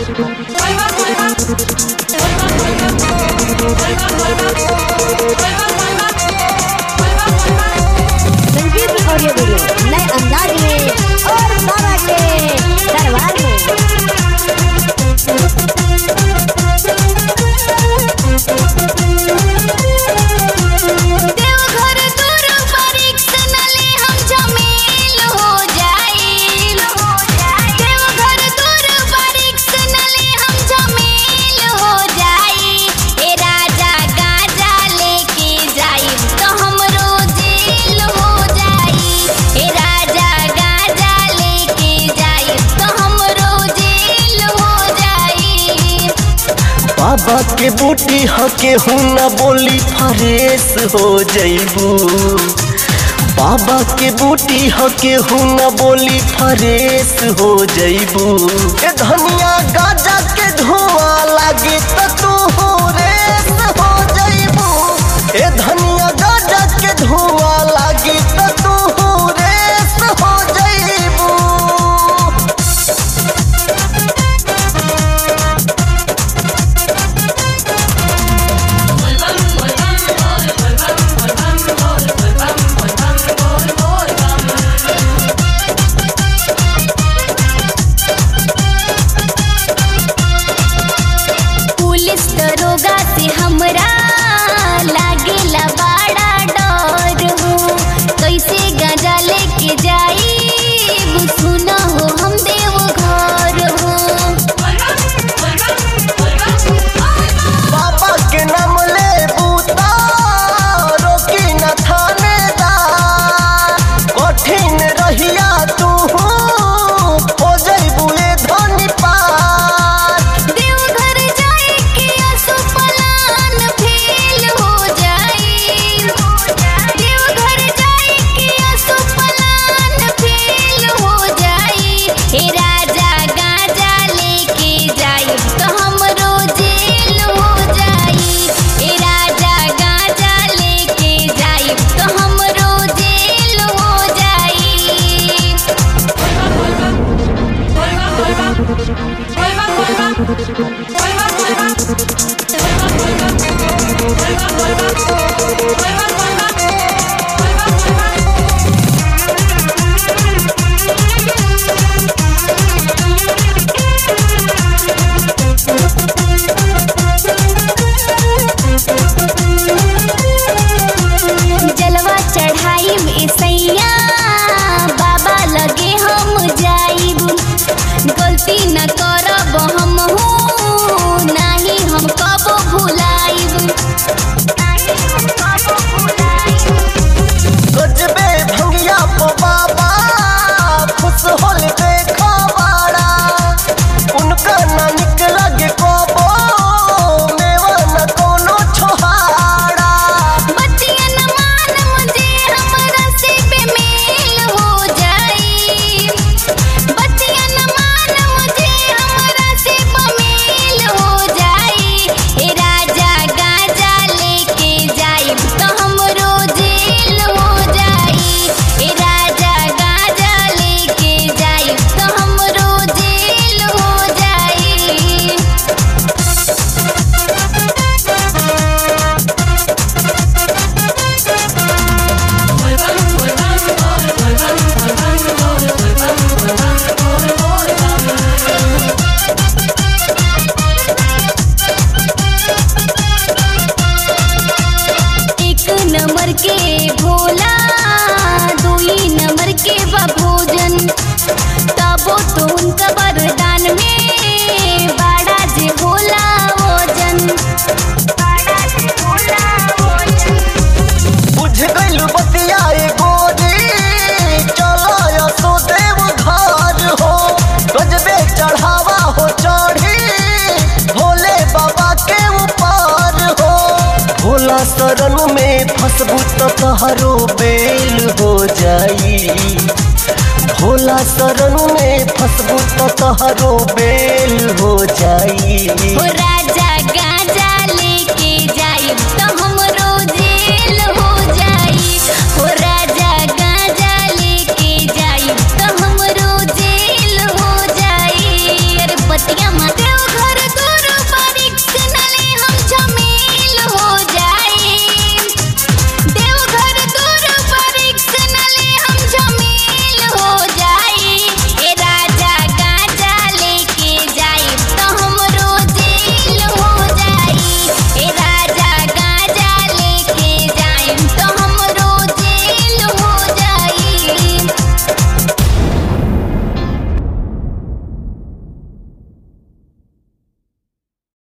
संगीत audio video नए अंदाज में और बाबा के दरबार में। बाबा के बूटी हके हुना बोली फरेश हो जइबू। बाबा के बूटी हके हुना बोली फरेश हो जइबू। ए धनिया गाजा के धुआं लागे त तू हो रेस हो जइबू। ए धनिया गाजा के धुआं लागे त तू हो रेस हो जइबू। दरोगा से हमरा लागेला बड़ा डर हो। कैसे गांजा लेके जाई सुना हो हम देव घर हो। बाबा के नाम ले बूता रोकी न थानेदार। कठिन रहिया तू हो जइबू ए धनी पार। देवघर जाए के असुपलान फेल हो जाई। देवघर जाए के असुपलान फेल हो जाई। हे राजा गांजा लेके जाई तो हमरो जेल हो जाई। हे राजा गांजा लेके जाई तो हमरो जेल हो जाई। जलवा चढ़ाई में सैया बाबा लगे हम जाइब। गलती न करब हम हूँ नहीं हम कबो भुलाइब। गजबे भंगिया पो बाबा खुश होल देखो बाड़ा। उनका ना निक लगे कबो मेवा न कोनो छोहाड़ा। बतिया न मान मुझे हमरा से बेमेल हो जाई। बतिया न मान मुझे हमरा से बेमेल हो जाई। हे राजा गांजा लेके जाई तो हमरो जेल हो जाई। हे राजा गांजा लेके जाई तो हमरो जेल हो जाई। एक नंबर के भोला दुई नंबर के भोजन तबो तो उनका वरदान में बड़ा जे होला वजन। बुझ गइल बतिया ए गोरी चलो यसो देव घर हो। गजबे चढ़ावा हो चढ़ी भोले बाबा के ऊपर हो। भोला शरण में फसबू तो तहरो बेल हो जाई। भोला शरण में फसबू तो तहरो बेल हो जाई। हो